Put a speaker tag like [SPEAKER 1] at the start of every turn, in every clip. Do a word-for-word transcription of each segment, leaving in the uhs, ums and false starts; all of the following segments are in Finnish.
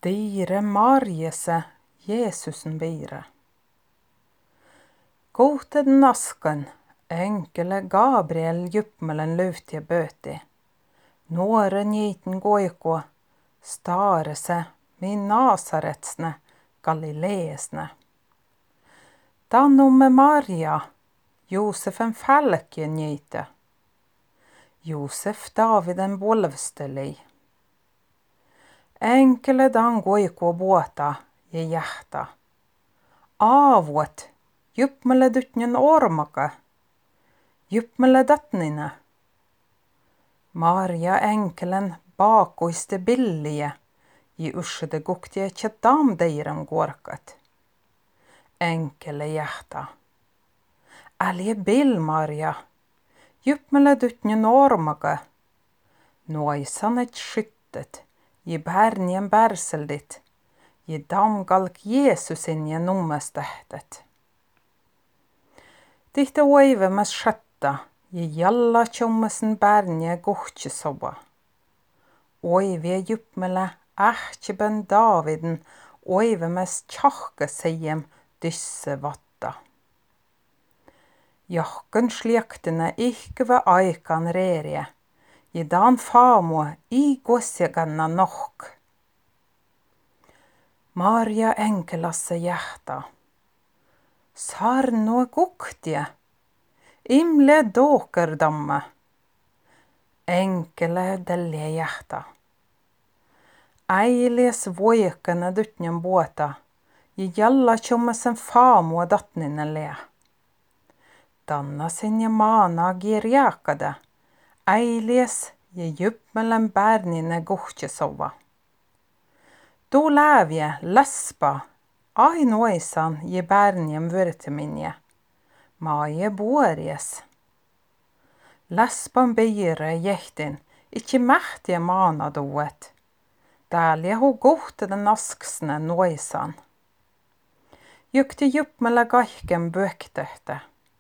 [SPEAKER 1] Teire Marjese Jeesusen beire. Kohted nasken, enkele Gabriel juppmelen löftje böti. Nuore njiten goiko, starese min Nasaretsne, Galileesne. Tannumme Marja, Josefen fälkje njite. Josef Daviden bolvsteli. Enkele dan goiko båta, je jähta. Avot, juppmele dutnjen ormaka. Juppmele datnine. Marja enkelen bakoiste billige, i ursede guktje tjadam deiren gorkat. Enkele jähta. Alje bil Marja, juppmele dutnjen ormaka. Noisan et skyttet, i bärnien bärseldit, i damgalk Jeesusin ja nummestähtet. Tihte oivemas schatta, i jalla tjommesen bärnje guhtjesoba. Oivie juppmele ähtjeben Daviden, oivemas tjahke seiem dysse vatta. Jahken sliektene ihkeve aikan reerie, i dan famo i gossjeganna nok. Marja enkelasse jähta. Sarno guktje. Imle dokerdamme. Enkele delje jähta. Eiles voikene dutnjen båta. I jalla tjommesen famo datnine le. Danna sinje mana girjakade. Eiles je juppmelen bärnine guhtjesova. Do lävje lespa, ain oisan je bärnien vörteminje. Ma je boorjes. Lespan beire jehtin, ikkje mähtje mana doet. Dälje ho gohte den asksne noisan. Jukte juppmele gaihken böktehte.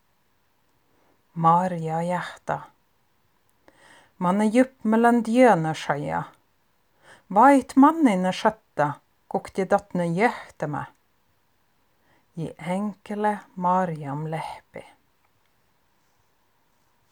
[SPEAKER 1] Marja jähta. Manne juppmelen djönersaja. Vait mannine schatta, kokti datne jöhteme. I enkele Marjam lehpi.